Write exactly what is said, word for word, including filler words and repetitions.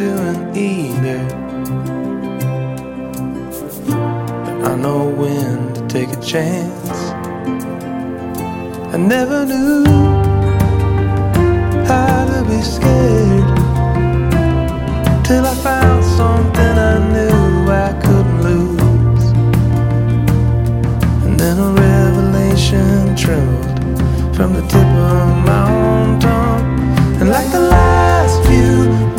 to an email, but I know when to take a chance. I never knew how to be scared till I found something I knew I couldn't lose. And then a revelation trembled from the tip of my own tongue, and like the last few